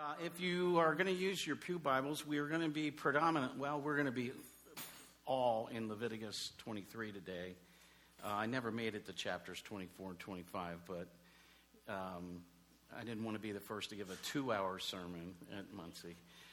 If you are going to use your pew Bibles, we are going to be we're going to be all in Leviticus 23 today. I never made it to chapters 24 and 25, but I didn't want to be the first to give a 2-hour sermon at Muncie.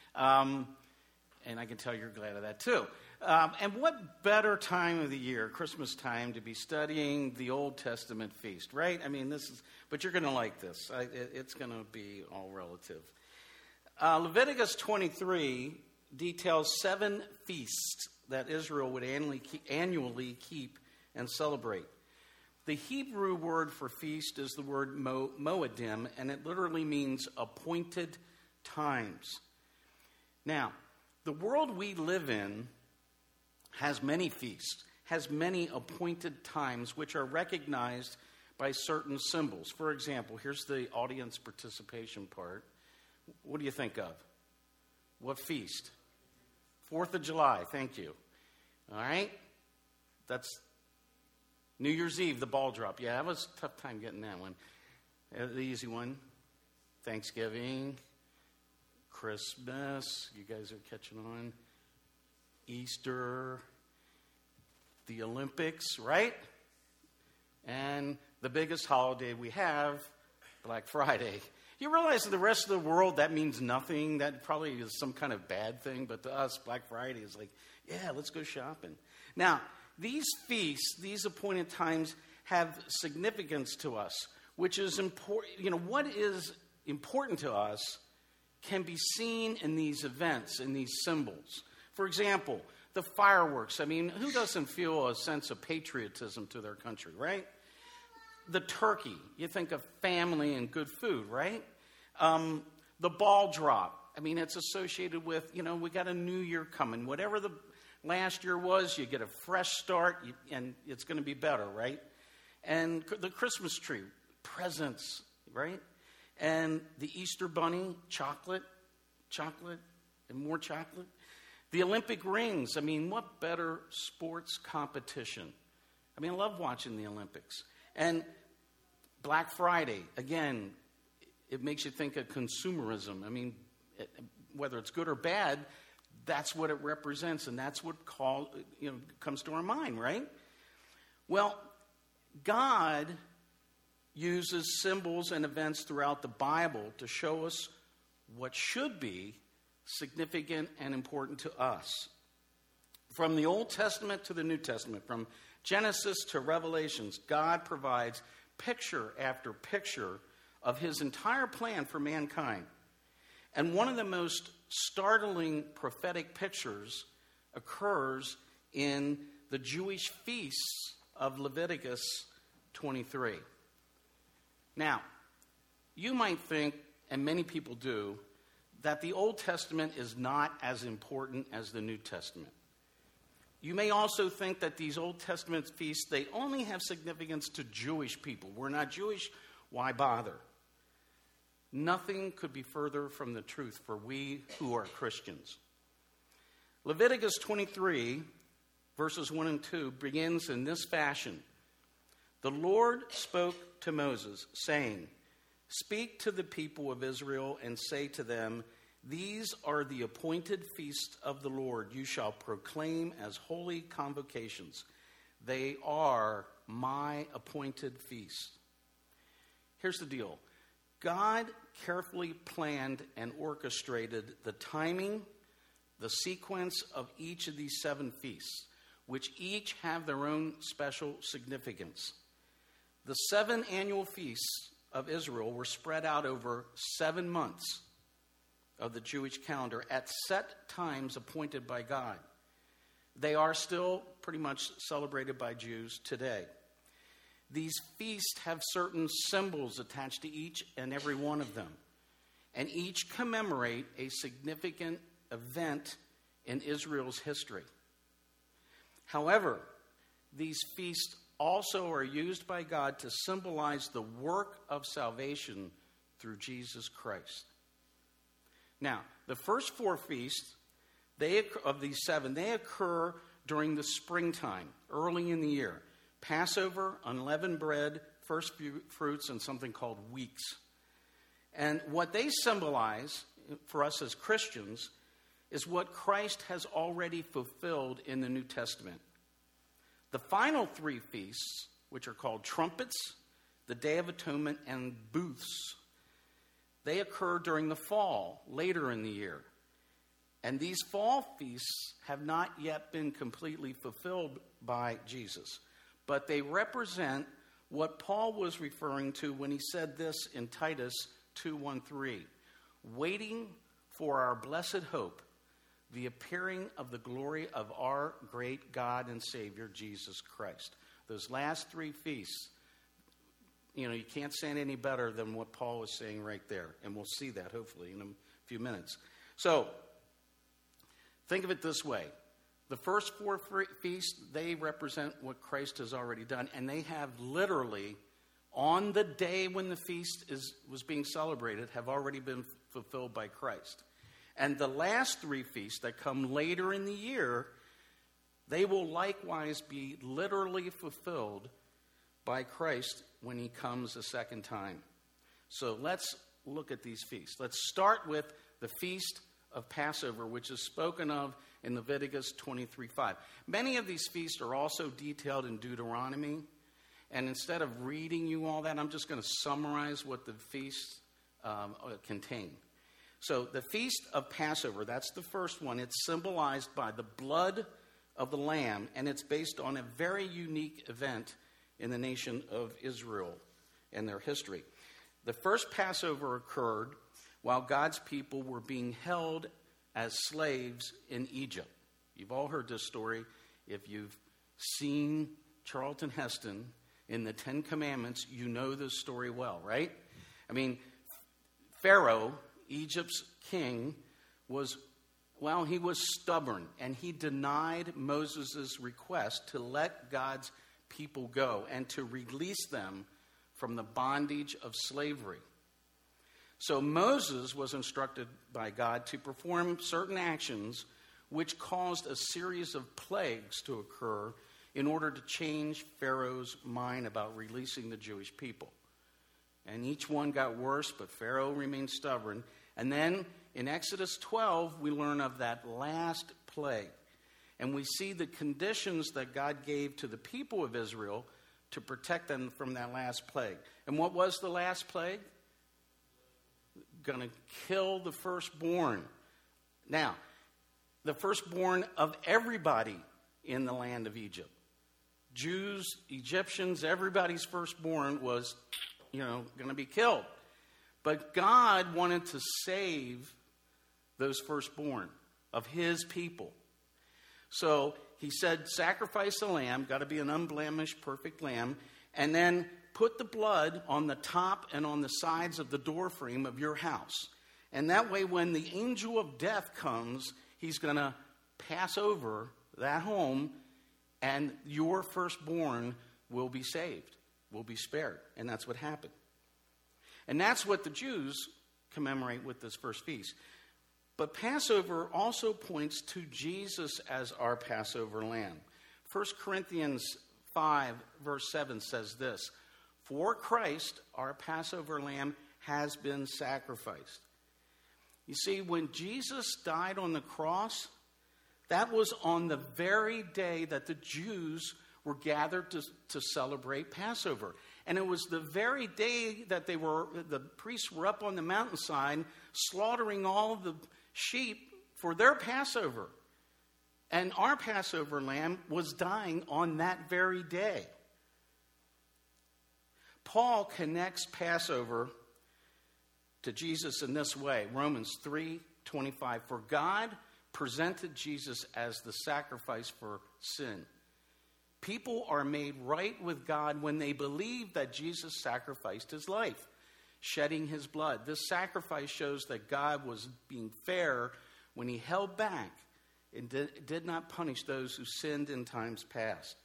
And I can tell you're glad of that too. And what better time of the year, Christmas time, to be studying the Old Testament feast, right? I mean, but you're going to like this. It's going to be all relative. Leviticus 23 details 7 feasts that Israel would annually keep and celebrate. The Hebrew word for feast is the word moedim, and it literally means appointed times. Now, the world we live in has many feasts, has many appointed times which are recognized by certain symbols. For example, here's the audience participation part. What do you think of? What feast? 4th of July, thank you. All right? That's New Year's Eve, the ball drop. Yeah, that was a tough time getting that one. The easy one. Thanksgiving. Christmas, you guys are catching on. Easter, the Olympics, right? And the biggest holiday we have, Black Friday. You realize in the rest of the world that means nothing. That probably is some kind of bad thing, but to us, Black Friday is like, yeah, let's go shopping. Now, these feasts, these appointed times, have significance to us, which is important. You know, what is important to us can be seen in these events, in these symbols. For example, the fireworks. I mean, who doesn't feel a sense of patriotism to their country, right? The turkey. You think of family and good food, right? The ball drop. I mean, it's associated with, we got a new year coming. Whatever the last year was, you get a fresh start, and it's going to be better, right? And the Christmas tree, presents, right? And the Easter bunny, chocolate, and more chocolate. The Olympic rings. I mean, what better sports competition? I mean, I love watching the Olympics. And Black Friday, again, it makes you think of consumerism. I mean, whether it's good or bad, that's what it represents, and that's what comes to our mind, right? Well, God uses symbols and events throughout the Bible to show us what should be significant and important to us. From the Old Testament to the New Testament, from Genesis to Revelations, God provides picture after picture of his entire plan for mankind. And one of the most startling prophetic pictures occurs in the Jewish feasts of Leviticus 23. Now, you might think, and many people do, that the Old Testament is not as important as the New Testament. You may also think that these Old Testament feasts, they only have significance to Jewish people. We're not Jewish, why bother? Nothing could be further from the truth for we who are Christians. Leviticus 23, verses 1 and 2, begins in this fashion. The Lord spoke to Moses, saying, "Speak to the people of Israel and say to them, these are the appointed feasts of the Lord. You shall proclaim as holy convocations. They are my appointed feasts." Here's the deal. God carefully planned and orchestrated the timing, the sequence of each of these 7 feasts, which each have their own special significance. The 7 annual feasts of Israel were spread out over 7 months of the Jewish calendar at set times appointed by God. They are still pretty much celebrated by Jews today. These feasts have certain symbols attached to each and every one of them, and each commemorate a significant event in Israel's history. However, these feasts also are used by God to symbolize the work of salvation through Jesus Christ. Now, the first 4 feasts of these 7, they occur during the springtime, early in the year. Passover, unleavened bread, first fruits, and something called weeks. And what they symbolize for us as Christians is what Christ has already fulfilled in the New Testament. The final 3 feasts, which are called trumpets, the Day of Atonement, and booths, they occur during the fall, later in the year. And these fall feasts have not yet been completely fulfilled by Jesus. But they represent what Paul was referring to when he said this in Titus 2:1-3. Waiting for our blessed hope, the appearing of the glory of our great God and Savior, Jesus Christ. Those last 3 feasts, you can't say it any better than what Paul was saying right there. And we'll see that, hopefully, in a few minutes. So, think of it this way. The first 4 feasts, they represent what Christ has already done. And they have literally, on the day when the feast was being celebrated, have already been fulfilled by Christ. And the last 3 feasts that come later in the year, they will likewise be literally fulfilled by Christ when he comes a second time. So let's look at these feasts. Let's start with the Feast of Passover, which is spoken of in Leviticus 23:5. Many of these feasts are also detailed in Deuteronomy. And instead of reading you all that, I'm just going to summarize what the feasts contain. So the Feast of Passover, that's the first one. It's symbolized by the blood of the Lamb, and it's based on a very unique event in the nation of Israel and their history. The first Passover occurred while God's people were being held as slaves in Egypt. You've all heard this story. If you've seen Charlton Heston in the 10 Commandments, you know this story well, right? I mean, Pharaoh, Egypt's king, he was stubborn, and he denied Moses' request to let God's people go and to release them from the bondage of slavery. So Moses was instructed by God to perform certain actions which caused a series of plagues to occur in order to change Pharaoh's mind about releasing the Jewish people. And each one got worse, but Pharaoh remained stubborn. And then in Exodus 12, we learn of that last plague. And we see the conditions that God gave to the people of Israel to protect them from that last plague. And what was the last plague? Going to kill the firstborn. Now, the firstborn of everybody in the land of Egypt. Jews, Egyptians, everybody's firstborn was, going to be killed. But God wanted to save those firstborn of his people. So he said, sacrifice a lamb, got to be an unblemished, perfect lamb, and then put the blood on the top and on the sides of the doorframe of your house. And that way, when the angel of death comes, he's going to pass over that home, and your firstborn will be saved, will be spared. And that's what happened. And that's what the Jews commemorate with this first feast. But Passover also points to Jesus as our Passover lamb. 1 Corinthians 5, verse 7 says this, "For Christ, our Passover lamb, has been sacrificed." You see, when Jesus died on the cross, that was on the very day that the Jews were gathered to celebrate Passover. And it was the very day that the priests were up on the mountainside slaughtering all the sheep for their Passover. And our Passover lamb was dying on that very day. Paul connects Passover to Jesus in this way. Romans 3:25. For God presented Jesus as the sacrifice for sin. People are made right with God when they believe that Jesus sacrificed his life, shedding his blood. This sacrifice shows that God was being fair when he held back and did not punish those who sinned in times past.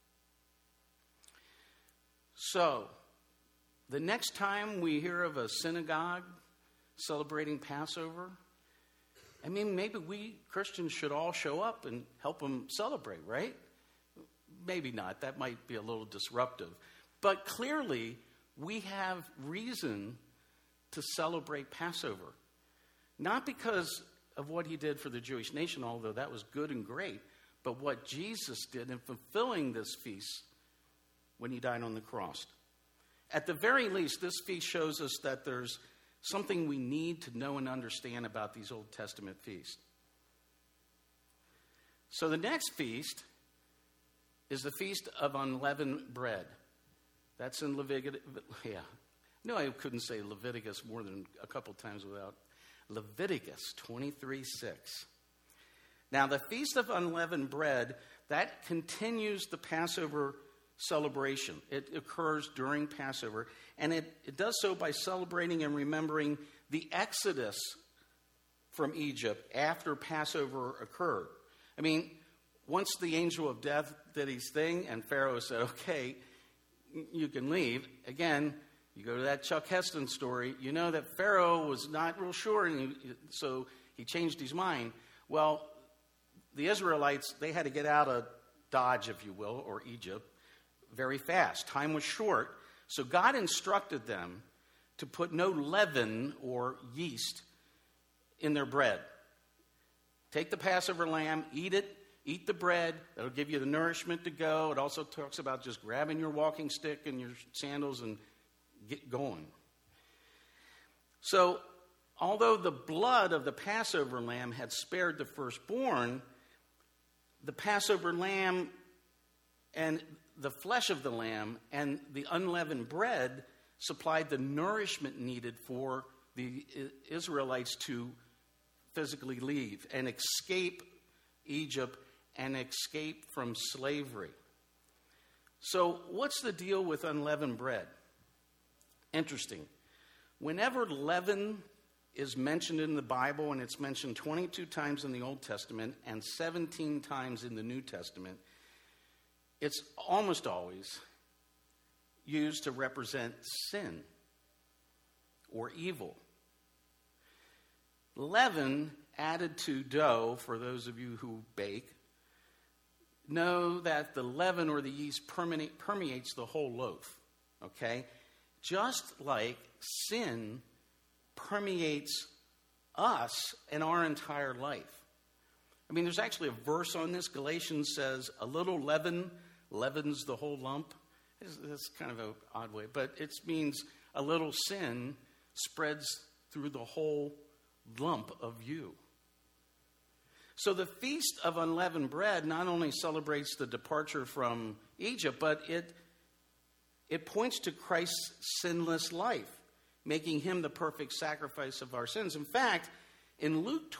So, the next time we hear of a synagogue celebrating Passover, maybe we Christians should all show up and help them celebrate, right? Maybe not. That might be a little disruptive. But clearly, we have reason to celebrate Passover. Not because of what he did for the Jewish nation, although that was good and great, but what Jesus did in fulfilling this feast when he died on the cross. At the very least, this feast shows us that there's something we need to know and understand about these Old Testament feasts. So the next feast is the Feast of Unleavened Bread. That's in Leviticus. Yeah. No, I couldn't say Leviticus more than a couple times without Leviticus 23:6. Now, the Feast of Unleavened Bread, that continues the Passover celebration. It occurs during Passover, and it does so by celebrating and remembering the Exodus from Egypt after Passover occurred. I mean, once the angel of death did his thing and Pharaoh said, okay, you can leave, again, you go to that Chuck Heston story, you know that Pharaoh was not real sure, and so he changed his mind. Well, the Israelites, they had to get out of Dodge, if you will, or Egypt, very fast. Time was short, so God instructed them to put no leaven or yeast in their bread. Take the Passover lamb, eat it, eat the bread. That'll give you the nourishment to go. It also talks about just grabbing your walking stick and your sandals and get going. So, although the blood of the Passover lamb had spared the firstborn, the Passover lamb and the flesh of the lamb and the unleavened bread supplied the nourishment needed for the Israelites to physically leave and escape Egypt and escape from slavery. So, what's the deal with unleavened bread? Interesting. Whenever leaven is mentioned in the Bible, and it's mentioned 22 times in the Old Testament and 17 times in the New Testament, it's almost always used to represent sin or evil. Leaven added to dough, for those of you who bake, know that the leaven or the yeast permeates the whole loaf, okay? Just like sin permeates us and our entire life. I mean, there's actually a verse on this. Galatians says, a little leaven leavens the whole lump. That's kind of an odd way, but it means a little sin spreads through the whole lump of you. So the Feast of Unleavened Bread not only celebrates the departure from Egypt, but it points to Christ's sinless life, making him the perfect sacrifice of our sins. In fact, in Luke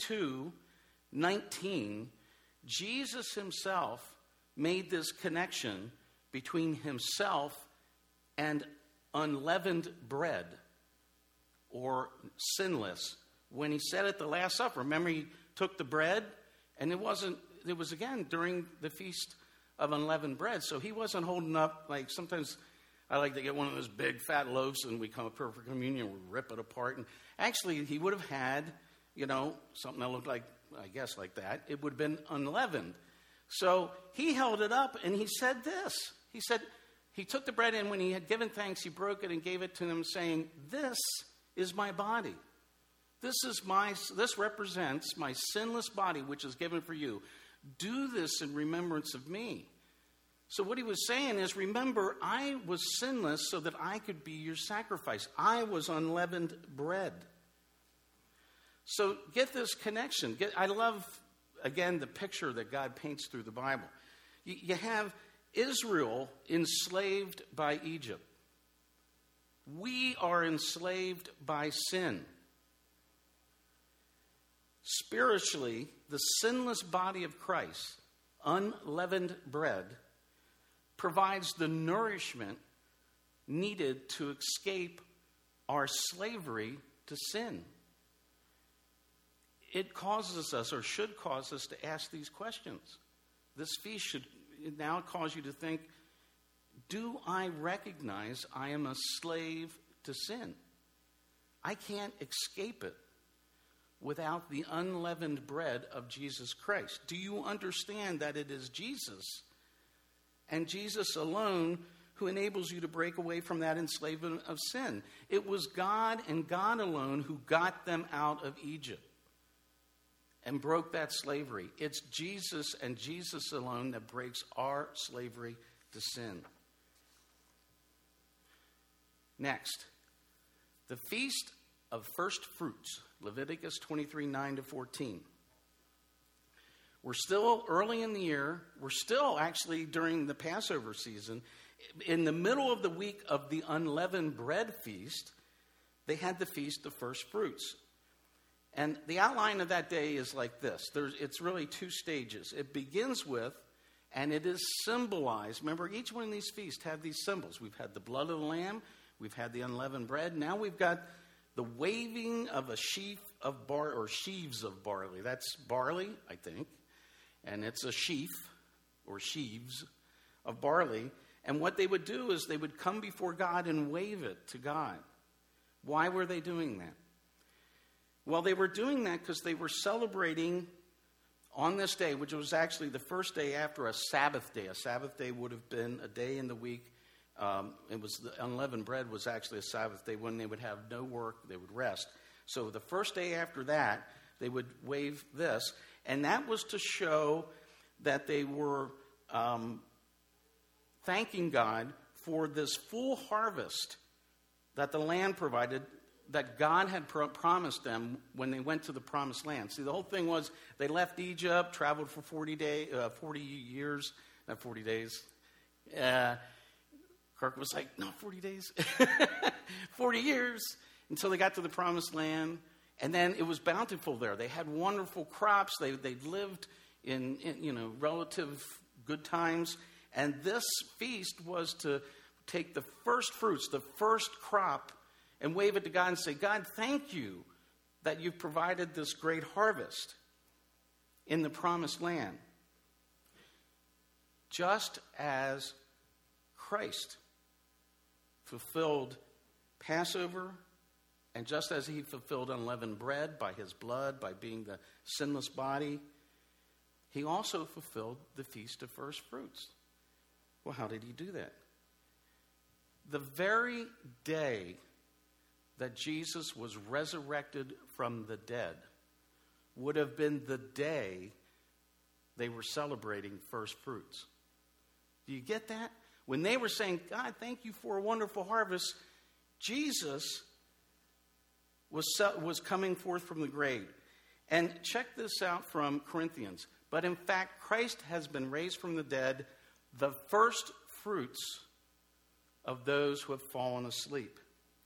22:19, Jesus himself made this connection between himself and unleavened bread, or sinless, when he said at the Last Supper. Remember, he took the bread, and it was again during the Feast of Unleavened Bread, so he wasn't holding up, like sometimes I like to get one of those big fat loaves and we come up for communion, we rip it apart, and actually he would have had, something that looked like, I guess like that. It would have been unleavened. So he held it up and he said this. He said, he took the bread, and when he had given thanks, he broke it and gave it to them, saying, "This is my body. This represents my sinless body, which is given for you. Do this in remembrance of me." So what he was saying is, remember, I was sinless so that I could be your sacrifice. I was unleavened bread. So get this connection. I love, again, the picture that God paints through the Bible. You have Israel enslaved by Egypt. We are enslaved by sin. Spiritually, the sinless body of Christ, unleavened bread, provides the nourishment needed to escape our slavery to sin. It causes us, or should cause us, to ask these questions. This feast should now cause you to think, do I recognize I am a slave to sin? I can't escape it without the unleavened bread of Jesus Christ. Do you understand that it is Jesus and Jesus alone who enables you to break away from that enslavement of sin. It was God and God alone who got them out of Egypt and broke that slavery. It's Jesus and Jesus alone that breaks our slavery to sin. Next, the Feast of First Fruits, Leviticus 23, 9-14. We're still early in the year. We're still actually during the Passover season. In the middle of the week of the unleavened bread feast, they had the Feast of First Fruits. And the outline of that day is like this. It's really two stages. It begins with, and it is symbolized. Remember, each one of these feasts have these symbols. We've had the blood of the lamb. We've had the unleavened bread. Now we've got the waving of a sheaf of sheaves of barley. That's barley, I think. And it's a sheaf or sheaves of barley. And what they would do is they would come before God and wave it to God. Why were they doing that? Well, they were doing that because they were celebrating on this day, which was actually the first day after a Sabbath day. A Sabbath day would have been a day in the week. It was the unleavened bread was actually a Sabbath day when they would have no work, they would rest. So the first day after that, they would wave this. And that was to show that they were thanking God for this full harvest that the land provided, that God had promised them when they went to the promised land. See, the whole thing was they left Egypt, traveled for 40 years, not 40 days. Kirk was like, no, 40 days. 40 years until they got to the promised land. And then it was bountiful there. They had wonderful crops. They lived in relative good times. And this feast was to take the first fruits, the first crop, and wave it to God and say, God, thank you that you've provided this great harvest in the promised land. Just as Christ fulfilled Passover, and just as he fulfilled unleavened bread by his blood, by being the sinless body, he also fulfilled the Feast of First Fruits. Well, how did he do that? The very day that Jesus was resurrected from the dead would have been the day they were celebrating first fruits. Do you get that? When they were saying, God, thank you for a wonderful harvest, Jesus was coming forth from the grave. And check this out from Corinthians. But in fact, Christ has been raised from the dead, the first fruits of those who have fallen asleep.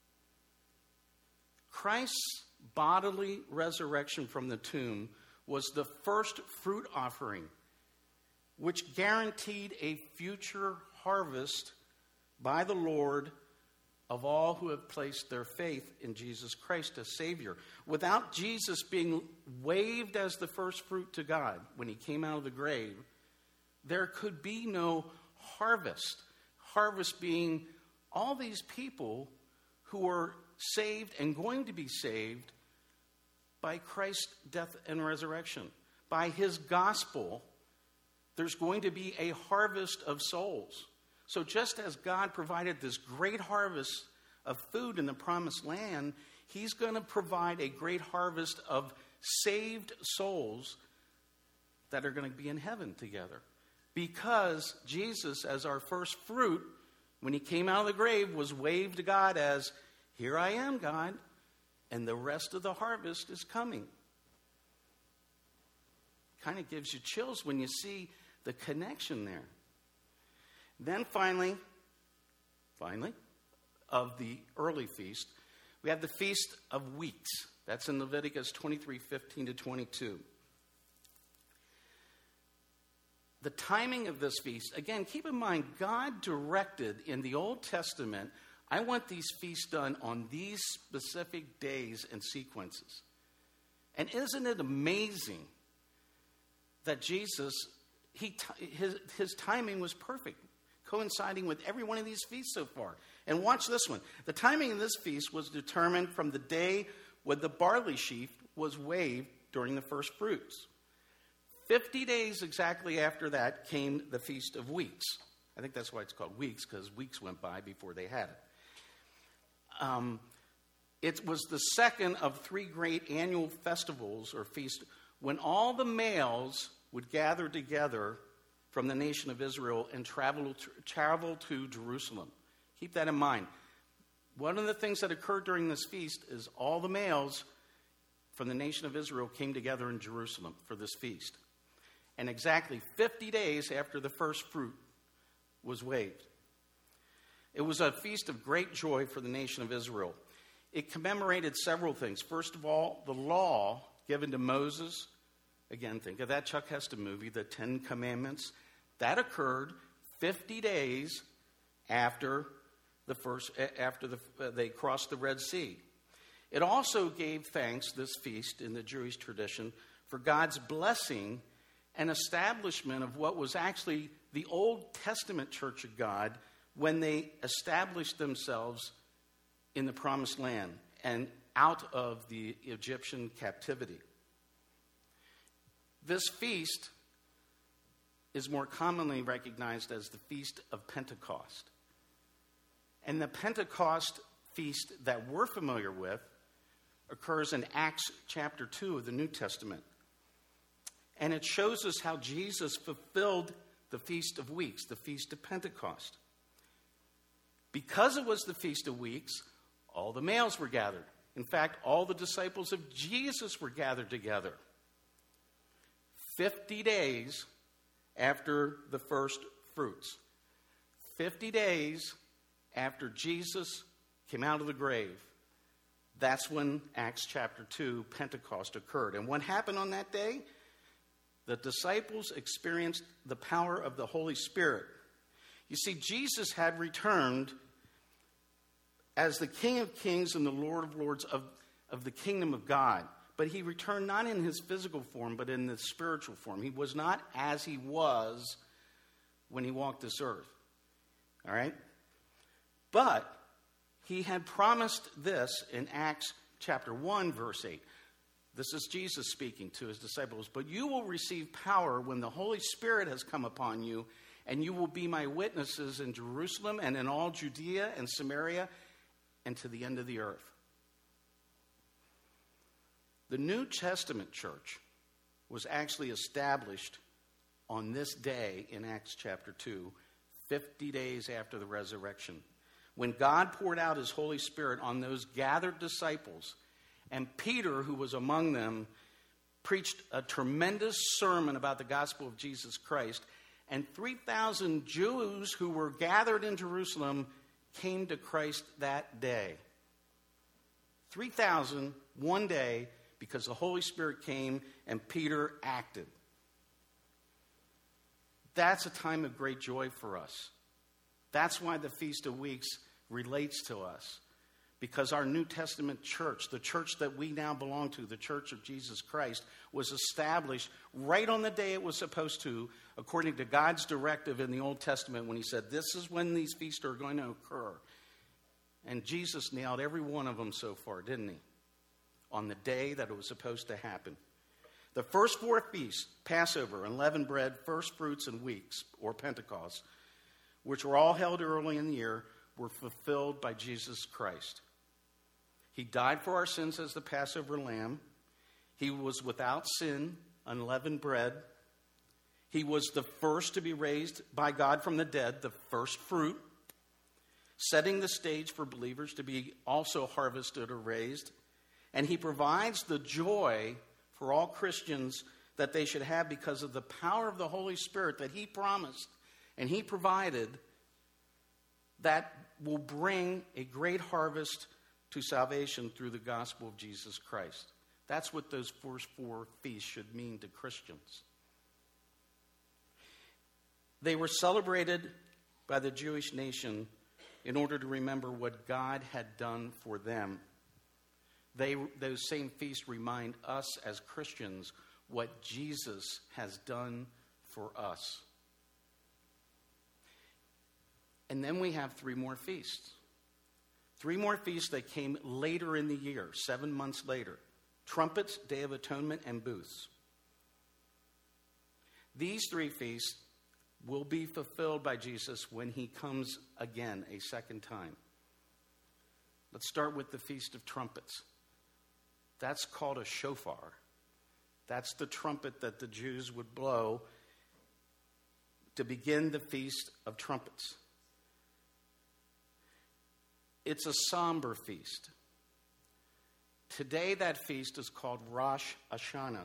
Christ's bodily resurrection from the tomb was the first fruit offering, which guaranteed a future harvest by the Lord of all who have placed their faith in Jesus Christ as Savior. Without Jesus being waved as the first fruit to God when he came out of the grave, there could be no harvest. Harvest being all these people who are saved and going to be saved by Christ's death and resurrection. By his gospel, there's going to be a harvest of souls. So just as God provided this great harvest of food in the promised land, he's going to provide a great harvest of saved souls that are going to be in heaven together. Because Jesus, as our first fruit, when he came out of the grave, was waved to God as, here I am, God, and the rest of the harvest is coming. Kind of gives you chills when you see the connection there. Then finally, of the early feast, we have the Feast of Weeks. That's in Leviticus 23:15-22. The timing of this feast, again, keep in mind, God directed in the Old Testament, I want these feasts done on these specific days and sequences. And isn't it amazing that Jesus, his timing was perfect, coinciding with every one of these feasts so far. And watch this one. The timing of this feast was determined from the day when the barley sheaf was waved during the first fruits. 50 days exactly after that came the Feast of Weeks. I think that's why it's called weeks, because weeks went by before they had it. It was the second of three great annual festivals or feasts when all the males would gather together from the nation of Israel and travel to Jerusalem. Keep that in mind. One of the things that occurred during this feast is all the males from the nation of Israel came together in Jerusalem for this feast. And exactly 50 days after the first fruit was waved. It was a feast of great joy for the nation of Israel. It commemorated several things. First of all, the law given to Moses. Again, think of that Chuck Heston movie, The 10 Commandments. That occurred 50 days after they crossed the Red Sea. It also gave thanks, this feast in the Jewish tradition, for God's blessing and establishment of what was actually the Old Testament Church of God when they established themselves in the Promised Land and out of the Egyptian captivity. This feast is more commonly recognized as the Feast of Pentecost. And the Pentecost feast that we're familiar with occurs in Acts chapter 2 of the New Testament. And it shows us how Jesus fulfilled the Feast of Weeks, the Feast of Pentecost. Because it was the Feast of Weeks, all the males were gathered. In fact, all the disciples of Jesus were gathered together. 50 days after the first fruits. 50 days after Jesus came out of the grave. That's when Acts chapter 2, Pentecost occurred. And what happened on that day? The disciples experienced the power of the Holy Spirit. You see, Jesus had returned as the King of Kings and the Lord of Lords of the kingdom of God. But he returned not in his physical form, but in the spiritual form. He was not as he was when he walked this earth. All right? But he had promised this in Acts chapter 1, verse 8. This is Jesus speaking to his disciples. But you will receive power when the Holy Spirit has come upon you, and you will be my witnesses in Jerusalem and in all Judea and Samaria and to the end of the earth. The New Testament church was actually established on this day in Acts chapter 2, 50 days after the resurrection, when God poured out his Holy Spirit on those gathered disciples. And Peter, who was among them, preached a tremendous sermon about the gospel of Jesus Christ. And 3,000 Jews who were gathered in Jerusalem came to Christ that day. 3,000 one day, because the Holy Spirit came and Peter acted. That's a time of great joy for us. That's why the Feast of Weeks relates to us. Because our New Testament church, the church that we now belong to, the Church of Jesus Christ, was established right on the day it was supposed to, according to God's directive in the Old Testament when he said, this is when these feasts are going to occur. And Jesus nailed every one of them so far, didn't he? On the day that it was supposed to happen. The first four feasts, Passover, unleavened bread, first fruits, and weeks, or Pentecost, which were all held early in the year, were fulfilled by Jesus Christ. He died for our sins as the Passover lamb. He was without sin, unleavened bread. He was the first to be raised by God from the dead, the first fruit, setting the stage for believers to be also harvested or raised. And he provides the joy for all Christians that they should have because of the power of the Holy Spirit that he promised and he provided, that will bring a great harvest to salvation through the gospel of Jesus Christ. That's what those first four feasts should mean to Christians. They were celebrated by the Jewish nation in order to remember what God had done for them. Those same feasts remind us as Christians what Jesus has done for us. And then we have three more feasts. Three more feasts that came later in the year, 7 months later. Trumpets, Day of Atonement, and Booths. These three feasts will be fulfilled by Jesus when he comes again a second time. Let's start with the Feast of Trumpets. That's called a shofar. That's the trumpet that the Jews would blow to begin the Feast of Trumpets. It's a somber feast. Today that feast is called Rosh Hashanah.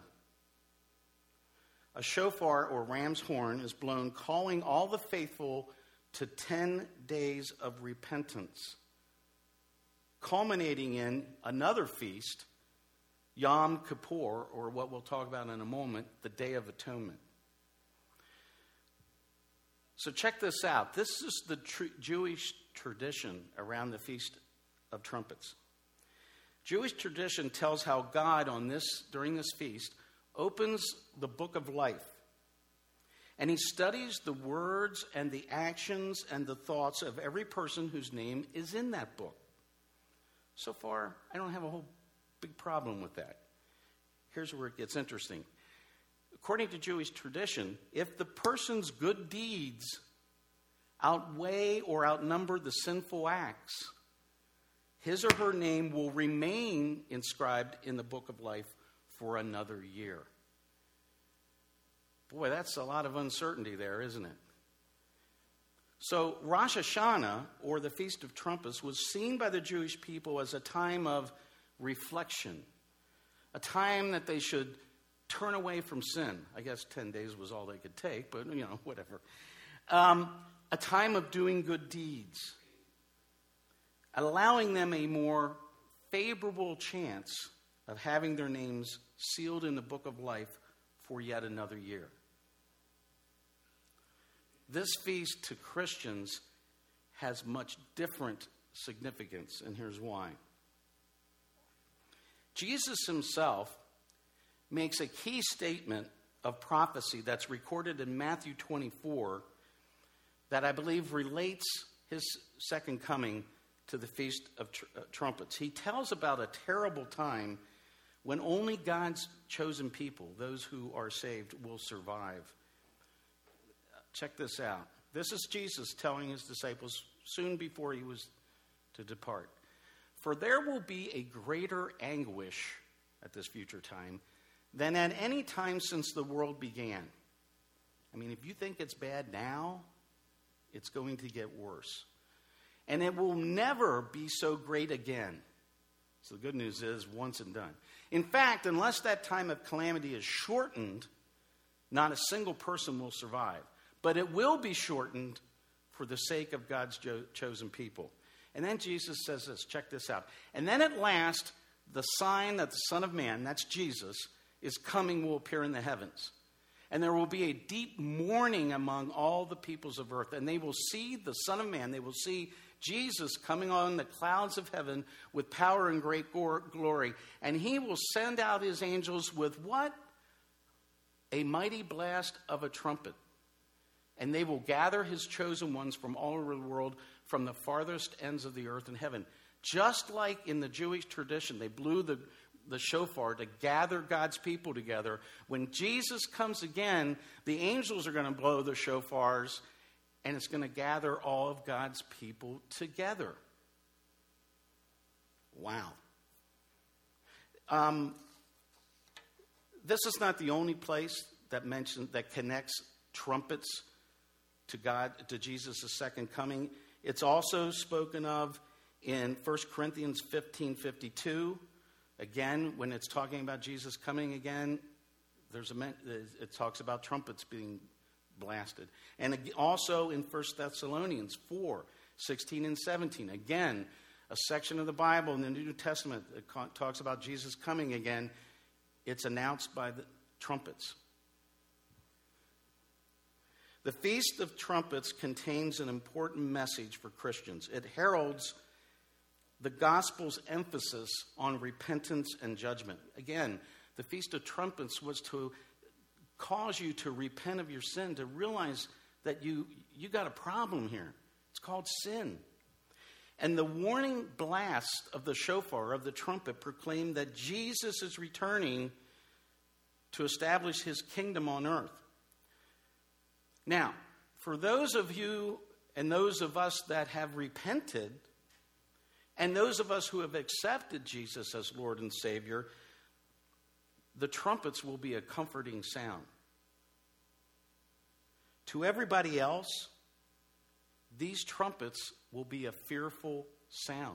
A shofar or ram's horn is blown, calling all the faithful to 10 days of repentance, culminating in another feast, Yom Kippur, or what we'll talk about in a moment, the Day of Atonement. So check this out. This is the Jewish tradition around the Feast of Trumpets. Jewish tradition tells how God during this feast opens the book of life. And he studies the words and the actions and the thoughts of every person whose name is in that book. So far, I don't have a whole big problem with that. Here's where it gets interesting. According to Jewish tradition, if the person's good deeds outweigh or outnumber the sinful acts, his or her name will remain inscribed in the book of life for another year. Boy, that's a lot of uncertainty there, isn't it? So Rosh Hashanah, or the Feast of Trumpets, was seen by the Jewish people as a time of reflection, a time that they should turn away from sin. I guess 10 days was all they could take, but, whatever. A time of doing good deeds, allowing them a more favorable chance of having their names sealed in the book of life for yet another year. This feast to Christians has much different significance, and here's why. Jesus himself makes a key statement of prophecy that's recorded in Matthew 24 that I believe relates his second coming to the Feast of Trumpets. He tells about a terrible time when only God's chosen people, those who are saved, will survive. Check this out. This is Jesus telling his disciples soon before he was to depart. For there will be a greater anguish at this future time than at any time since the world began. I mean, if you think it's bad now, it's going to get worse. And it will never be so great again. So the good news is, once and done. In fact, unless that time of calamity is shortened, not a single person will survive. But it will be shortened for the sake of God's chosen people. And then Jesus says this, check this out. And then at last, the sign that the Son of Man, that's Jesus, is coming will appear in the heavens. And there will be a deep mourning among all the peoples of earth. And they will see the Son of Man, they will see Jesus coming on the clouds of heaven with power and great glory. And he will send out his angels with what? A mighty blast of a trumpet. And they will gather his chosen ones from all over the world, from the farthest ends of the earth and heaven. Just like in the Jewish tradition, they blew the shofar to gather God's people together. When Jesus comes again, the angels are going to blow the shofars, and it's going to gather all of God's people together. Wow. This is not the only place that connects trumpets to God, to Jesus' second coming. It's also spoken of in 1 Corinthians 15:52. Again, when it's talking about Jesus coming again, it talks about trumpets being blasted. And also in 1 Thessalonians 4:16 and 17. Again, a section of the Bible in the New Testament that talks about Jesus coming again. It's announced by the trumpets. The Feast of Trumpets contains an important message for Christians. It heralds the gospel's emphasis on repentance and judgment. Again, the Feast of Trumpets was to cause you to repent of your sin, to realize that you got a problem here. It's called sin. And the warning blast of the shofar, of the trumpet, proclaimed that Jesus is returning to establish his kingdom on earth. Now, For those of you and those of us that have repented, and those of us who have accepted Jesus as Lord and Savior, the trumpets will be a comforting sound. To everybody else, these trumpets will be a fearful sound.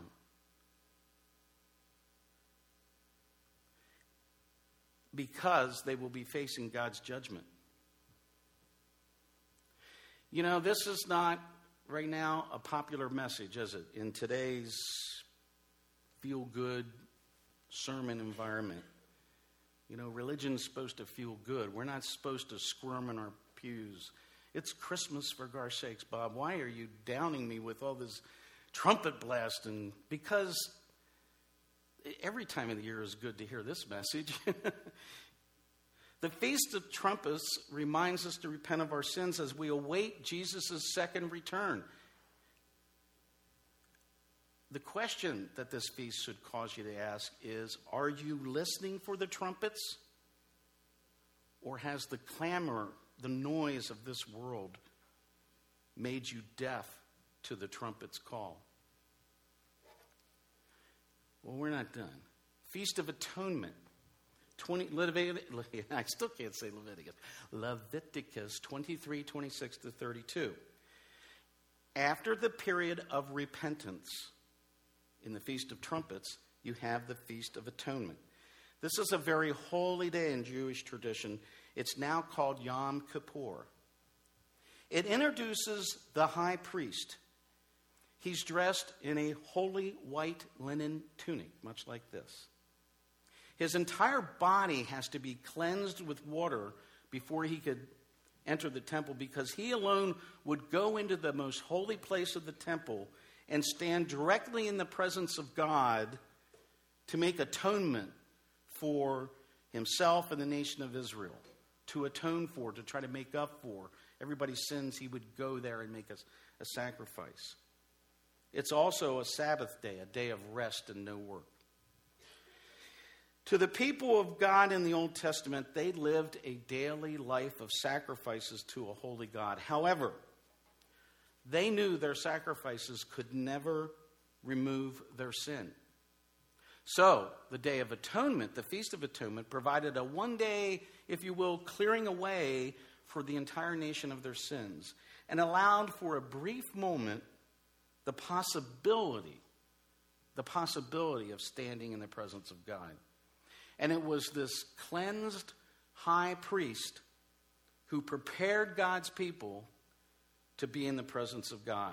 Because they will be facing God's judgment. You know, this is not right now a popular message, is it? In today's feel-good sermon environment. You know, religion's supposed to feel good. We're not supposed to squirm in our pews. It's Christmas, for gosh sakes, Bob. Why are you downing me with all this trumpet blasting? Because every time of the year is good to hear this message. The Feast of Trumpets reminds us to repent of our sins as we await Jesus' second return. The question that this feast should cause you to ask is, are you listening for the trumpets? Or has the clamor, the noise of this world made you deaf to the trumpet's call? Well, we're not done. Feast of Atonement. I still can't say Leviticus. Leviticus 23, 26 to 32. After the period of repentance in the Feast of Trumpets, you have the Feast of Atonement. This is a very holy day in Jewish tradition. It's now called Yom Kippur. It introduces the high priest. He's dressed in a holy white linen tunic, much like this. His entire body has to be cleansed with water before he could enter the temple, because he alone would go into the most holy place of the temple and stand directly in the presence of God to make atonement for himself and the nation of Israel. To atone for, to try to make up for everybody's sins, he would go there and make a sacrifice. It's also a Sabbath day, a day of rest and no work. To the people of God in the Old Testament, they lived a daily life of sacrifices to a holy God. However, they knew their sacrifices could never remove their sin. So, the Day of Atonement, the Feast of Atonement, provided a one-day, if you will, clearing away for the entire nation of their sins, and allowed for a brief moment the possibility of standing in the presence of God. And it was this cleansed high priest who prepared God's people to be in the presence of God.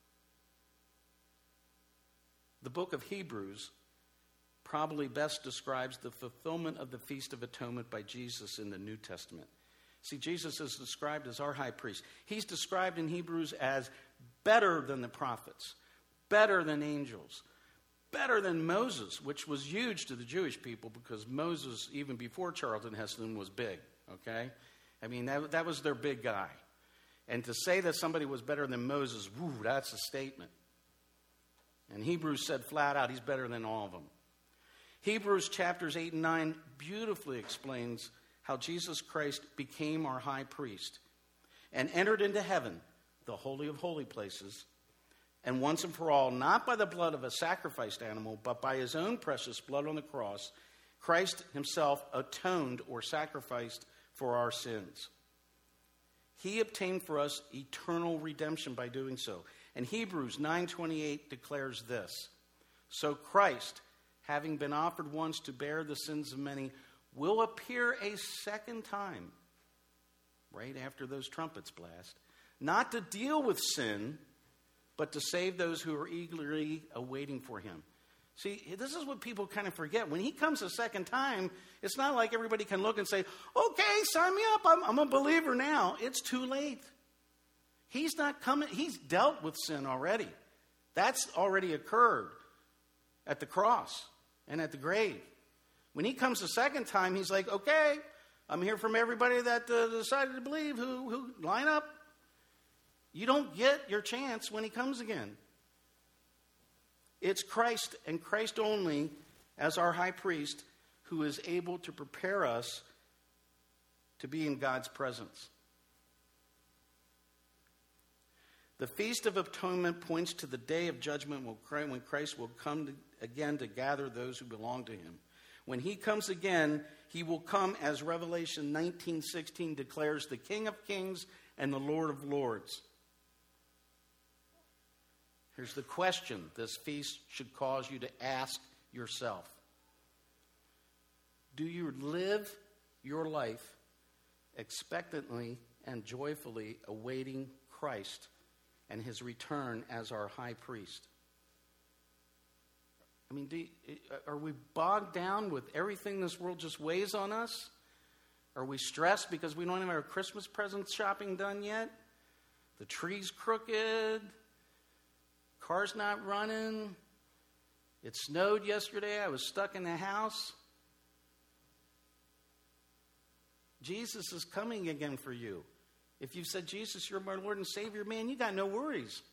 The book of Hebrews probably best describes the fulfillment of the Feast of Atonement by Jesus in the New Testament. See, Jesus is described as our high priest. He's described in Hebrews as better than the prophets, better than angels, better than Moses, which was huge to the Jewish people because Moses, even before Charlton Heston, was big, okay? I mean, that was their big guy. And to say that somebody was better than Moses, woo, that's a statement. And Hebrews said flat out, he's better than all of them. Hebrews chapters 8 and 9 beautifully explains how Jesus Christ became our high priest and entered into heaven, the holy of holy places, and once and for all, not by the blood of a sacrificed animal, but by his own precious blood on the cross, Christ himself atoned or sacrificed for our sins. He obtained for us eternal redemption by doing so. And Hebrews 9:28 declares this: so Christ, having been offered once to bear the sins of many, will appear a second time, right after those trumpets blast, not to deal with sin, but to save those who are eagerly awaiting for him. See, this is what people kind of forget. When he comes a second time, it's not like everybody can look and say, okay, sign me up, I'm a believer now. It's too late. He's not coming. He's dealt with sin already. That's already occurred at the cross and at the grave. When he comes a second time, he's like, okay, I'm here from everybody that decided to believe who line up. You don't get your chance when he comes again. It's Christ and Christ only as our high priest who is able to prepare us to be in God's presence. The Feast of Atonement points to the day of judgment when Christ will come again to gather those who belong to him. When he comes again, he will come, as Revelation 19:16 declares, the King of Kings and the Lord of Lords. Here's the question this feast should cause you to ask yourself. Do you live your life expectantly and joyfully awaiting Christ and his return as our high priest? I mean, are we bogged down with everything this world just weighs on us? Are we stressed because we don't have our Christmas present shopping done yet? The tree's crooked. Car's not running. It snowed yesterday. I was stuck in the house. Jesus is coming again for you. If you've said, Jesus, you're my Lord and Savior, man, you got no worries.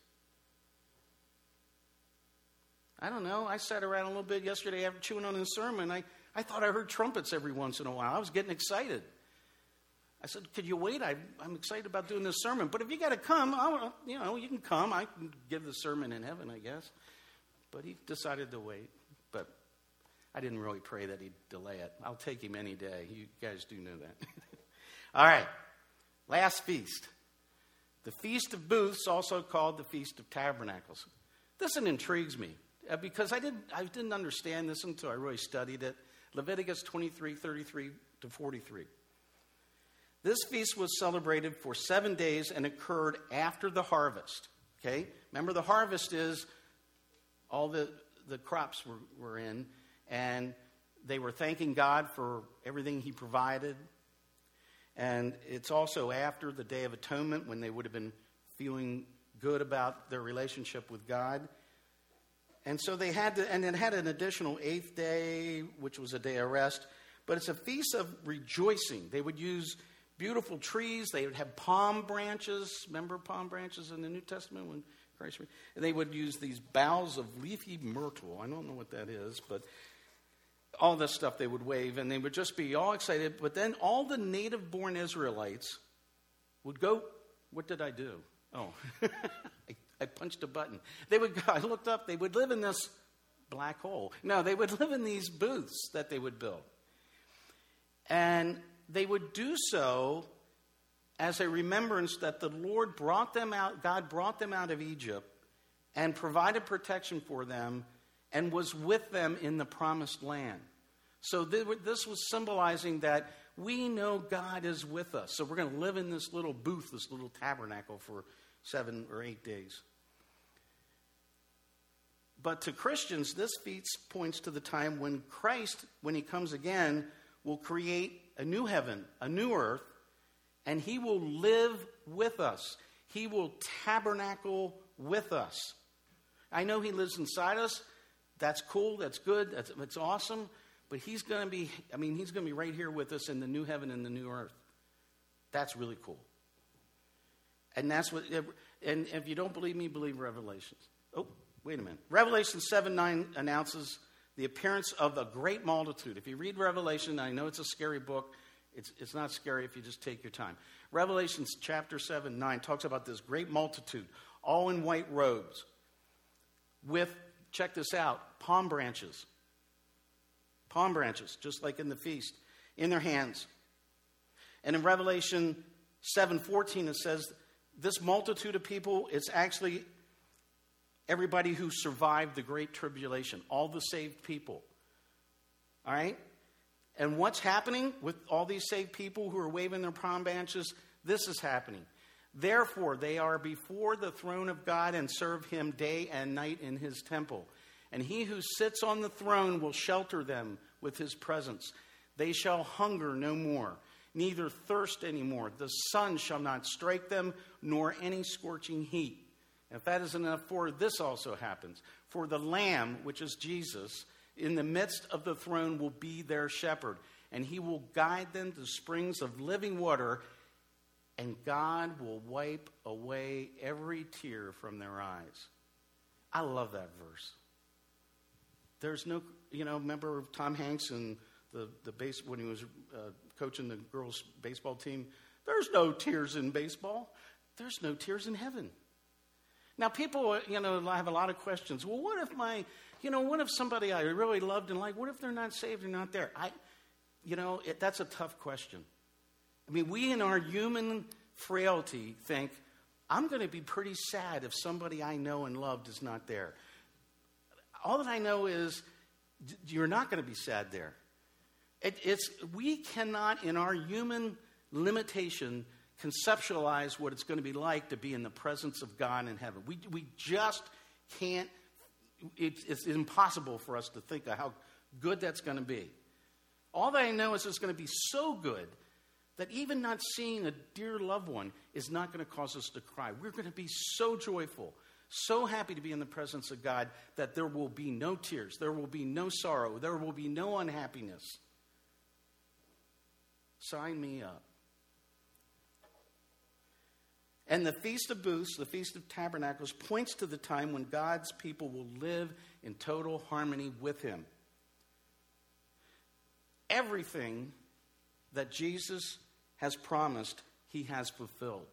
I don't know. I sat around a little bit yesterday after chewing on this sermon. I thought I heard trumpets every once in a while. I was getting excited. I said, could you wait? I'm excited about doing this sermon. But if you got to come, you can come. I can give the sermon in heaven, I guess. But he decided to wait. But I didn't really pray that he'd delay it. I'll take him any day. You guys do know that. All right. Last feast. The Feast of Booths, also called the Feast of Tabernacles. This one intrigues me because I didn't understand this until I really studied it. Leviticus 23:33-43. This feast was celebrated for 7 days and occurred after the harvest. Okay? Remember, the harvest is all the crops were in, and they were thanking God for everything he provided. And it's also after the Day of Atonement when they would have been feeling good about their relationship with God. And so they had to, and it had an additional 8th day, which was a day of rest. But it's a feast of rejoicing. They would use beautiful trees. They would have palm branches. Remember palm branches in the New Testament when Christ? And they would use these boughs of leafy myrtle. I don't know what that is, but all this stuff they would wave, and they would just be all excited. But then all the native-born Israelites would go, what did I do? Oh, I punched a button. They would go, I looked up, they would live in this black hole. No, they would live in these booths that they would build. And they would do so as a remembrance that the Lord brought them out, God brought them out of Egypt and provided protection for them and was with them in the promised land. So this was symbolizing that we know God is with us. So we're going to live in this little booth, this little tabernacle for 7 or 8 days. But to Christians, this feast points to the time when Christ, when he comes again, will create a new heaven, a new earth, and he will live with us. He will tabernacle with us. I know he lives inside us. That's cool. That's good. That's awesome. But he's going to be right here with us in the new heaven and the new earth. That's really cool. And that's what, and if you don't believe me, believe Revelations. Oh, wait a minute. Revelation 7:9 announces the appearance of a great multitude. If you read Revelation, I know it's a scary book. It's not scary if you just take your time. Revelation chapter 7:9 talks about this great multitude, all in white robes, with, check this out, palm branches. Palm branches, just like in the feast, in their hands. And in Revelation 7:14 it says, this multitude of people, it's actually everybody who survived the Great Tribulation, all the saved people. All right? And what's happening with all these saved people who are waving their palm branches? This is happening. Therefore, they are before the throne of God and serve him day and night in his temple. And he who sits on the throne will shelter them with his presence. They shall hunger no more, neither thirst anymore. The sun shall not strike them, nor any scorching heat. And if that isn't enough, for this also happens. For the Lamb, which is Jesus, in the midst of the throne will be their shepherd, and he will guide them to springs of living water, and God will wipe away every tear from their eyes. I love that verse. There's no, remember Tom Hanks and the base when he was coaching the girls' baseball team? There's no tears in baseball. There's no tears in heaven. Now, people, have a lot of questions. Well, what if somebody I really loved and liked, what if they're not saved and not there? That's a tough question. I mean, we in our human frailty think, I'm going to be pretty sad if somebody I know and loved is not there. All that I know is you're not going to be sad there. We cannot, in our human limitation, conceptualize what it's going to be like to be in the presence of God in heaven. We just can't. It's impossible for us to think of how good that's going to be. All that I know is it's going to be so good that even not seeing a dear loved one is not going to cause us to cry. We're going to be so joyful, so happy to be in the presence of God that there will be no tears, there will be no sorrow, there will be no unhappiness. Sign me up. And the Feast of Booths, the Feast of Tabernacles, points to the time when God's people will live in total harmony with Him. Everything that Jesus has promised, He has fulfilled.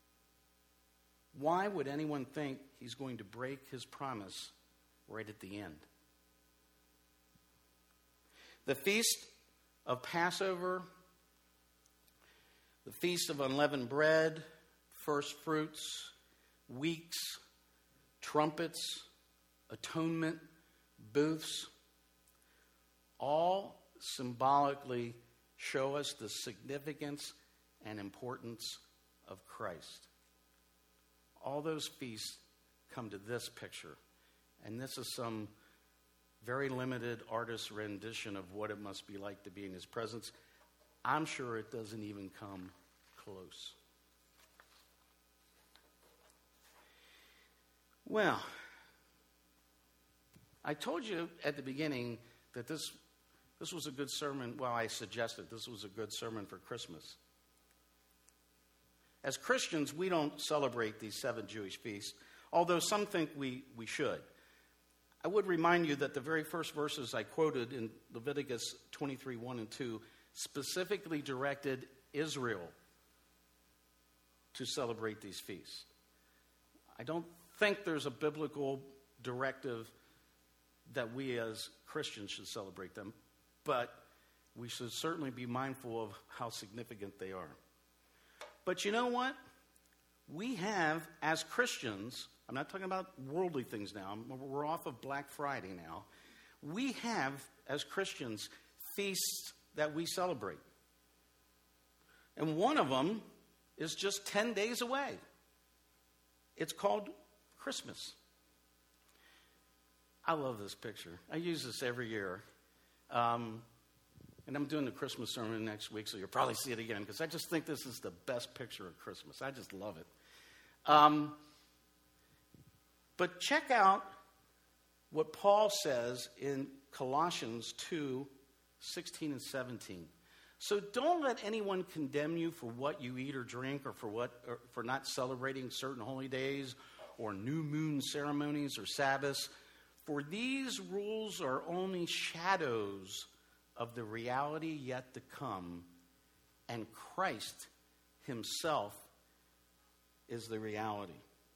Why would anyone think He's going to break His promise right at the end? The Feast of Passover, the Feast of Unleavened Bread, First Fruits, Weeks, Trumpets, Atonement, Booths, all symbolically show us the significance and importance of Christ. All those feasts come to this picture. And this is some very limited artist's rendition of what it must be like to be in His presence. I'm sure it doesn't even come close. Well, I told you at the beginning that this was a good sermon. Well, I suggested this was a good sermon for Christmas. As Christians, we don't celebrate these 7 Jewish feasts, although some think we should. I would remind you that the very first verses I quoted in Leviticus 23, 1 and 2 specifically directed Israel to celebrate these feasts. I don't think there's a biblical directive that we as Christians should celebrate them, but we should certainly be mindful of how significant they are. But you know what? We have, as Christians, I'm not talking about worldly things now, we're off of Black Friday now. We have, as Christians, feasts that we celebrate. And one of them is just 10 days away. It's called Christmas. I love this picture. I use this every year. And I'm doing the Christmas sermon next week, so you'll probably see it again, because I just think this is the best picture of Christmas. I just love it. But check out what Paul says in Colossians 2, 16 and 17. So don't let anyone condemn you for what you eat or drink, or for not celebrating certain holy days or new moon ceremonies or Sabbaths. For these rules are only shadows of the reality yet to come, and Christ Himself is the reality.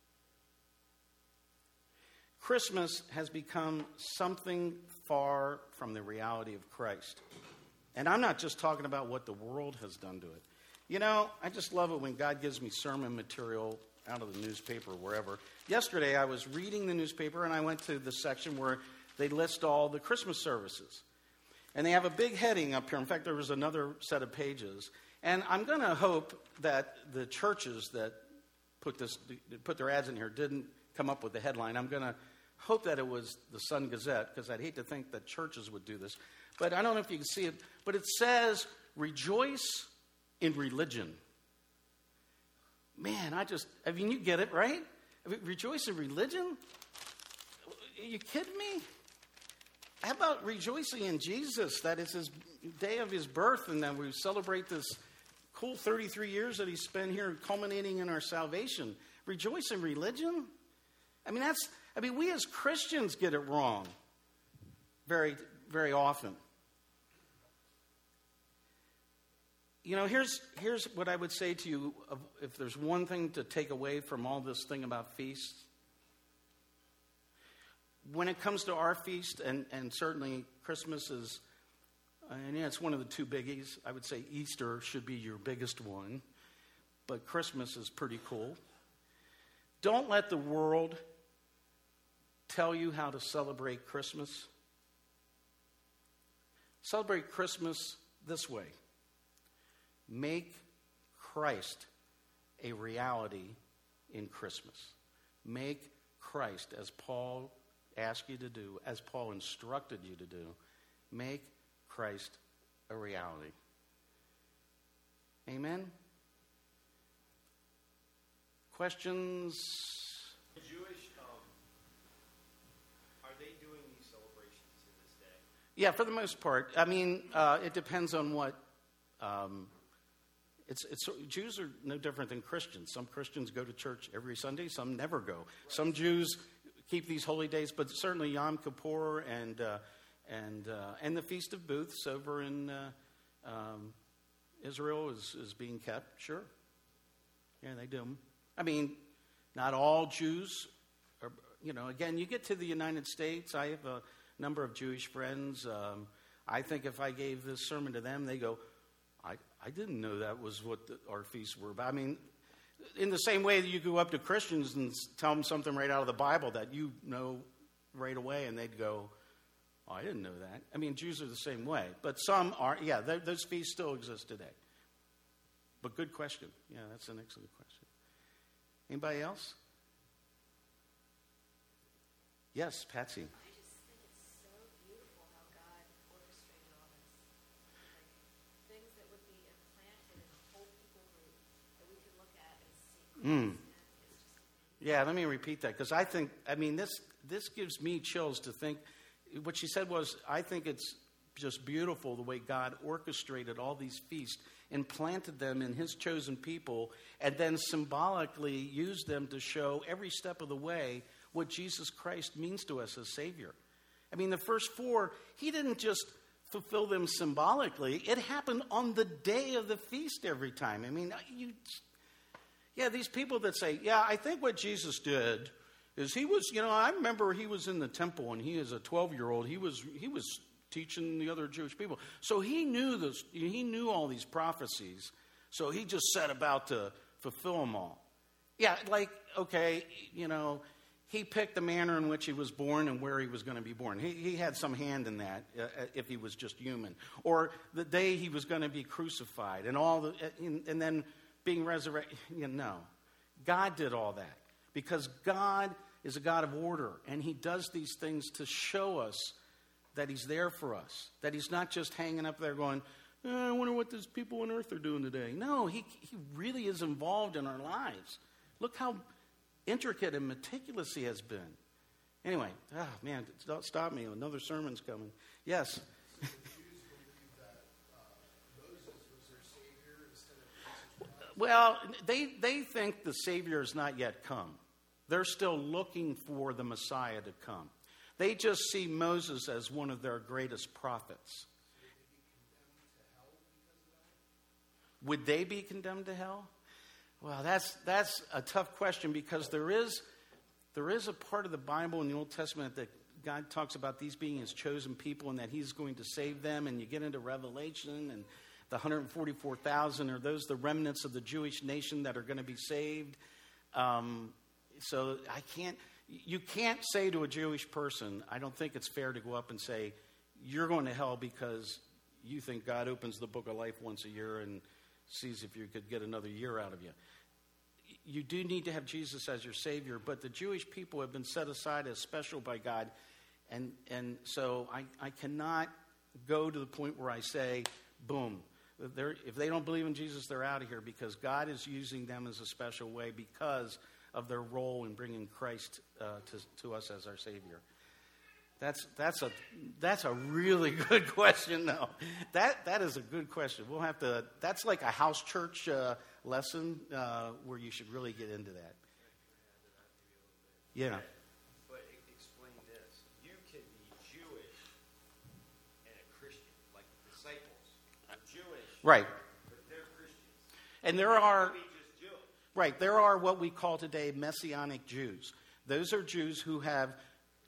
Christmas has become something far from the reality of Christ. And I'm not just talking about what the world has done to it. You know, I just love it when God gives me sermon material out of the newspaper or wherever. Yesterday, I was reading the newspaper, and I went to the section where they list all the Christmas services. And they have a big heading up here. In fact, there was another set of pages. And I'm going to hope that the churches that put their ads in here didn't come up with the headline. I'm going to hope that it was the Sun Gazette, because I'd hate to think that churches would do this. But I don't know if you can see it. But it says, "Rejoice in religion." Man, you get it, right? Rejoice in religion? Are you kidding me? How about rejoicing in Jesus? That is His day of His birth, and that we celebrate this cool 33 years that He spent here, culminating in our salvation. Rejoice in religion? We as Christians get it wrong very, very often. You know, here's what I would say to you. If there's one thing to take away from all this thing about feasts, when it comes to our feast, and certainly Christmas is, and yeah, it's one of the two biggies. I would say Easter should be your biggest one, but Christmas is pretty cool. Don't let the world tell you how to celebrate Christmas. Celebrate Christmas this way. Make Christ a reality in Christmas. Make Christ, as Paul asked you to do, as Paul instructed you to do, make Christ a reality. Amen? Questions? Jewish, are they doing these celebrations to this day? Yeah, for the most part. I mean, it depends on what. Jews are no different than Christians. Some Christians go to church every Sunday. Some never go. Right. Some Jews keep these holy days, but certainly Yom Kippur and the Feast of Booths over in Israel is being kept. Sure. Yeah, they do them. I mean, not all Jews are, again, you get to the United States. I have a number of Jewish friends. I think if I gave this sermon to them, they go, I didn't know that was what our feasts were about. I mean, in the same way that you go up to Christians and tell them something right out of the Bible that you know right away, and they'd go, I didn't know that. I mean, Jews are the same way. But some are, those feasts still exist today. But good question. Yeah, that's an excellent question. Anybody else? Yes, Patsy. I just think it's so beautiful how God orchestrated all this. Like, things that would be implanted in a whole people group that we could look at and see. Yeah, let me repeat that, because this gives me chills to think. What she said was, I think it's just beautiful the way God orchestrated all these feasts and planted them in his chosen people, and then symbolically used them to show every step of the way what Jesus Christ means to us as Savior. I mean, the first four, he didn't just fulfill them symbolically. It happened on the day of the feast every time. I mean, these people that say, I think what Jesus did is he was, I remember he was in the temple, and he is a 12-year-old. He was teaching the other Jewish people. So he knew this. He knew all these prophecies. So he just set about to fulfill them all. Yeah, he picked the manner in which he was born and where he was going to be born. He had some hand in that if he was just human. Or the day he was going to be crucified and then being resurrected. No. God did all that because God is a God of order, and he does these things to show us that he's there for us, that he's not just hanging up there going, I wonder what these people on earth are doing today. No, he really is involved in our lives. Look how intricate and meticulous he has been. Anyway, don't stop me. Another sermon's coming. Yes. Well, they think the Savior has not yet come. They're still looking for the Messiah to come. They just see Moses as one of their greatest prophets. Would they be condemned to hell? Well, that's a tough question, because there is a part of the Bible in the Old Testament that God talks about these being his chosen people and that he's going to save them. And you get into Revelation, and the 144,000 are those the remnants of the Jewish nation that are going to be saved. So you can't say to a Jewish person, I don't think it's fair to go up and say, you're going to hell because you think God opens the book of life once a year and sees if you could get another year out of you. You do need to have Jesus as your Savior, but the Jewish people have been set aside as special by God. And so I cannot go to the point where I say, boom, if they don't believe in Jesus, they're out of here, because God is using them as a special way because of their role in bringing Christ to us as our Savior. That's a really good question, though. That is a good question. We'll have to. That's like a house church lesson where you should really get into that. Yeah. But explain this: you can be Jewish and a Christian, like the disciples are Jewish, right? But they're Christians. And there are. Right, there are what we call today Messianic Jews. Those are Jews who have,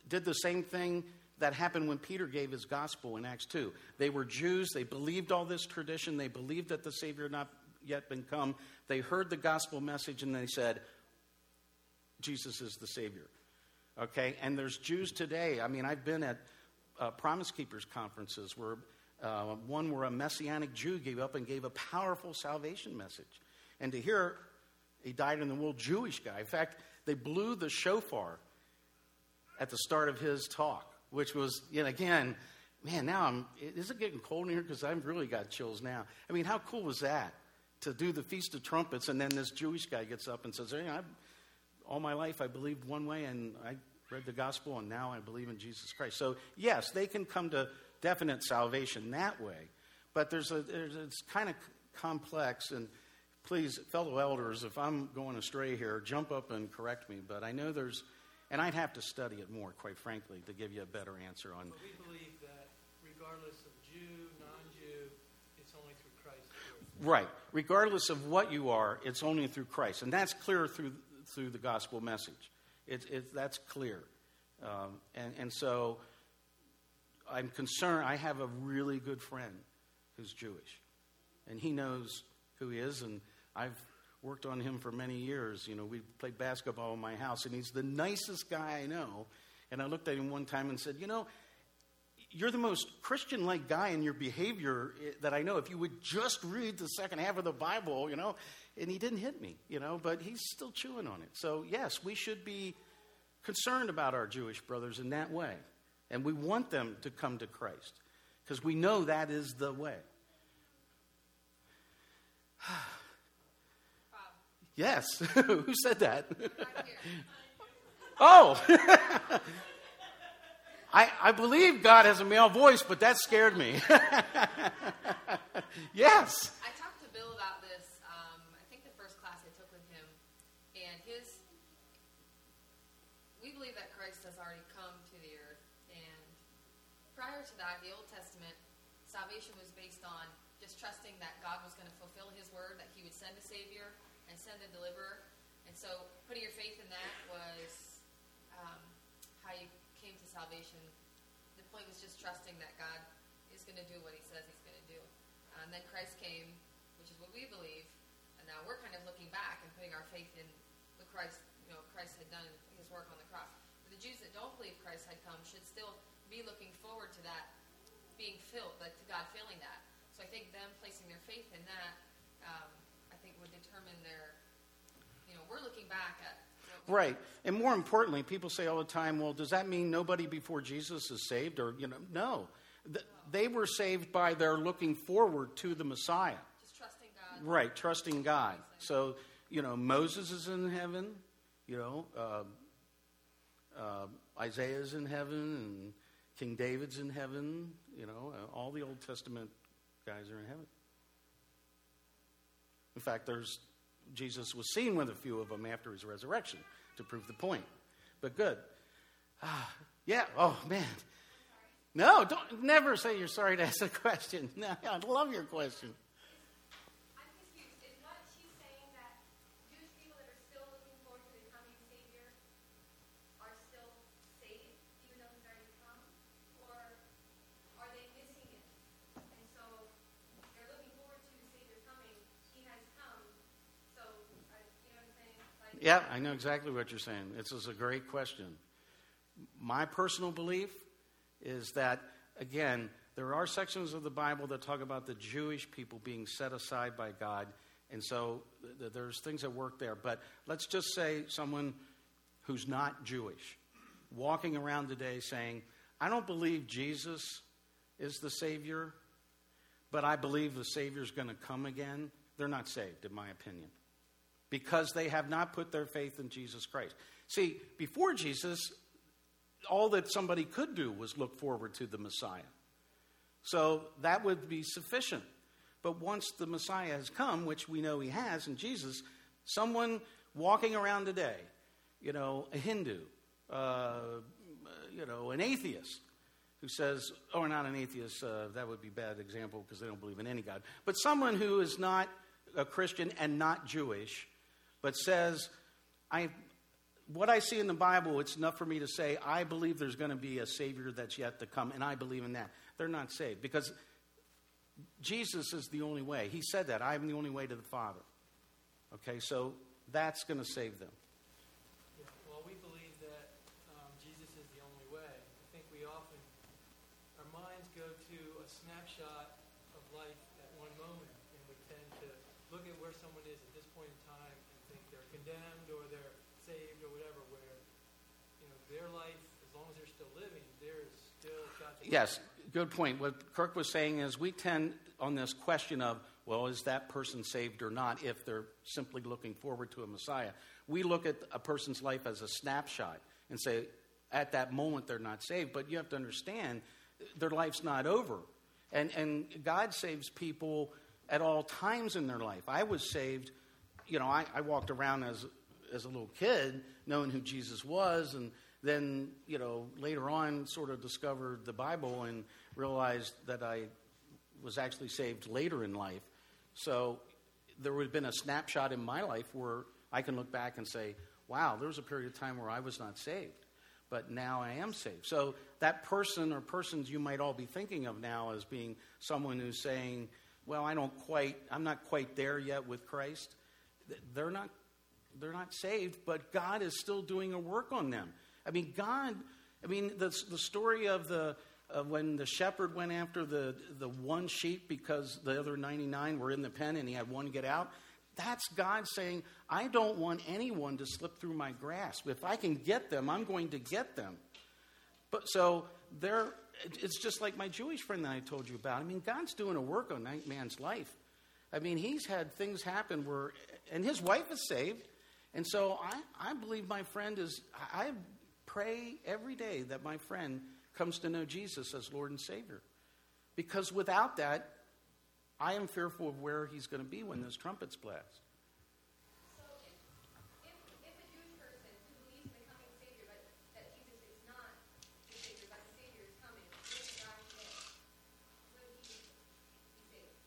did the same thing that happened when Peter gave his gospel in Acts 2. They were Jews. They believed all this tradition. They believed that the Savior had not yet been come. They heard the gospel message, and they said, Jesus is the Savior. Okay? And there's Jews today. I mean, I've been at Promise Keepers conferences where one where a Messianic Jew gave up and gave a powerful salvation message. And to hear a dyed-in-the-wool Jewish guy, in fact, they blew the shofar at the start of his talk, which was, yet again, man, now is it getting cold in here? Because I've really got chills now. I mean, how cool was that? To do the Feast of Trumpets, and then this Jewish guy gets up and says, all my life I believed one way, and I read the gospel, and now I believe in Jesus Christ. So, yes, they can come to definite salvation that way. But it's kind of complex, and please, fellow elders, if I'm going astray here, jump up and correct me. But I know and I'd have to study it more, quite frankly, to give you a better answer on. But we believe that regardless of Jew, non-Jew, it's only through Christ. Right. Regardless of what you are, it's only through Christ. And that's clear through the gospel message. That's clear. And so I'm concerned. I have a really good friend who's Jewish. And he knows who he is, and I've worked on him for many years. You know, we played basketball in my house, and he's the nicest guy I know. And I looked at him one time and said, you're the most Christian-like guy in your behavior that I know. If you would just read the second half of the Bible, and he didn't hit me, but he's still chewing on it. So, yes, we should be concerned about our Jewish brothers in that way. And we want them to come to Christ because we know that is the way. Yes. Who said that? Oh. I believe God has a male voice, but that scared me. Yes. I talked to Bill about this, I think the first class I took with him, and we believe that Christ has already come to the earth, and prior to that, the Old Testament, salvation was based on just trusting that God was going to fulfill his word, that he would send a Savior and send a deliverer. And so putting your faith in that was how you came to salvation. The point was just trusting that God is going to do what he says he's going to do. And then Christ came, which is what we believe, and now we're kind of looking back and putting our faith in what Christ had done his work on the cross. But the Jews that don't believe Christ had come should still be looking forward to that being filled, like to God filling that. So I think them placing their faith in that, I think would determine we're looking back at. Right. And more importantly, people say all the time, well, does that mean nobody before Jesus is saved? Or, no. They were saved by their looking forward to the Messiah. Just trusting God. Right, trusting God. So, Moses is in heaven, Isaiah is in heaven, and King David's in heaven, all the Old Testament guys are in heaven. In fact, Jesus was seen with a few of them after his resurrection to prove the point. But good. Yeah. Oh, man. No, don't never say you're sorry to ask a question. No, I love your question. I'm confused. Is what she's saying that Jewish people that are still looking forward to the coming Savior are still saved, even though he's already come? Or are they missing it? And so they're looking forward to the Savior coming. He has come. So, you know what I'm saying? Yeah, I know exactly what you're saying. This is a great question. My personal belief is that, again, there are sections of the Bible that talk about the Jewish people being set aside by God. And so there's things that work there. But let's just say someone who's not Jewish walking around today saying, I don't believe Jesus is the Savior, but I believe the Savior's going to come again. They're not saved, in my opinion, because they have not put their faith in Jesus Christ. See, before Jesus, all that somebody could do was look forward to the Messiah. So that would be sufficient. But once the Messiah has come, which we know he has in Jesus, someone walking around today, a Hindu, an atheist, who says, or not an atheist, that would be a bad example because they don't believe in any God, but someone who is not a Christian and not Jewish, but says, I what I see in the Bible, it's enough for me to say, I believe there's going to be a Savior that's yet to come, and I believe in that. They're not saved because Jesus is the only way. He said that. I am the only way to the Father. Okay, so that's going to save them. Yeah, well, we believe that Jesus is the only way. I think we often, our minds go to a snapshot of life at one moment, and we tend to look at where someone is at this point in time and think they're condemned or they're saved or whatever, where, their life, as long as they're still living, there's still got to be. Yes, good point. What Kirk was saying is we tend on this question of, well, is that person saved or not if they're simply looking forward to a Messiah? We look at a person's life as a snapshot and say, at that moment, they're not saved. But you have to understand, their life's not over. And God saves people at all times in their life. I was saved, I walked around as a little kid knowing who Jesus was, and then, later on sort of discovered the Bible and realized that I was actually saved later in life. So there would have been a snapshot in my life where I can look back and say, wow, there was a period of time where I was not saved, but now I am saved. So that person or persons you might all be thinking of now as being someone who's saying, well, I'm not quite there yet with Christ. They're not saved, but God is still doing a work on them. The story of when the shepherd went after the one sheep because the other 99 were in the pen and he had one get out, that's God saying, I don't want anyone to slip through my grasp. If I can get them, I'm going to get them. But so it's just like my Jewish friend that I told you about. God's doing a work on that man's life. He's had things happen and his wife is saved. And so I believe my friend I pray every day that my friend comes to know Jesus as Lord and Savior. Because without that, I am fearful of where he's going to be when those trumpets blast. So if a Jewish person who believes in the coming Savior, but that Jesus is not the Savior, but the Savior is coming, where would God today? Would he be saved?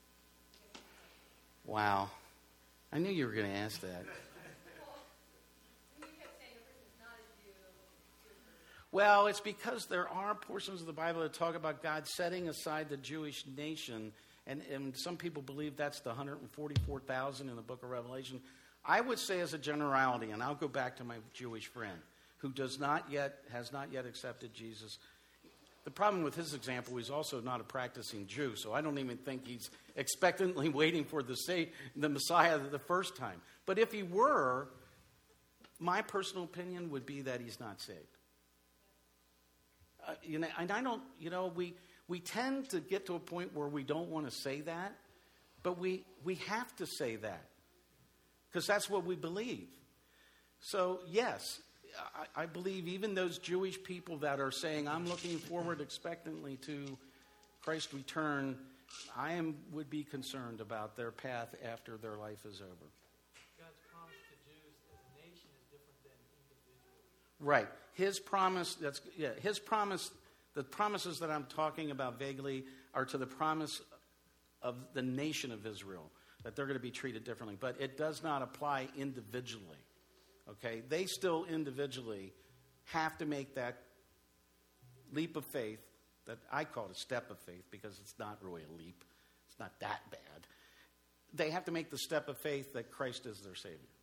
Wow. I knew you were going to ask that. Well, it's because there are portions of the Bible that talk about God setting aside the Jewish nation, and some people believe that's the 144,000 in the book of Revelation. I would say as a generality, and I'll go back to my Jewish friend, who has not yet accepted Jesus. The problem with his example, he's also not a practicing Jew, so I don't even think he's expectantly waiting for the Messiah the first time. But if he were, my personal opinion would be that he's not saved. We tend to get to a point where we don't want to say that, but we have to say that because that's what we believe. So, yes, I believe even those Jewish people that are saying, I'm looking forward expectantly to Christ's return, would be concerned about their path after their life is over. God's promise to Jews as a nation is different than individuals. Right. His promise, the promises that I'm talking about vaguely are to the promise of the nation of Israel, that they're going to be treated differently. But it does not apply individually. Okay? They still individually have to make that leap of faith, that I call it a step of faith because it's not really a leap. It's not that bad. They have to make the step of faith that Christ is their Savior.